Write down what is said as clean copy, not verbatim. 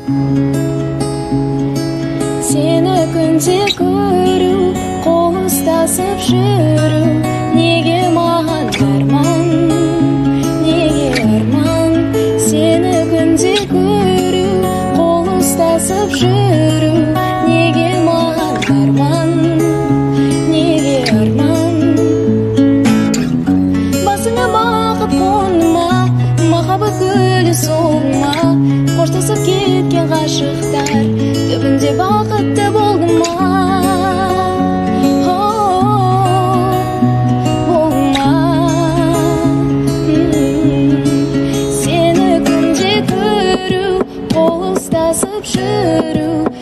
Seni күнде көру, қол ұстасып жүру, неге маған арман, неге арман? Seni күнде көру, қол ұстасып жүру, неге маған арман, неге арман? Басыңа бақыт қонма, махаббат гүлі солма, қоштасып кеткен ғашықтар түбінде бақытты болды ма? Болма. Сені күнде көру, қол ұстасып жүру,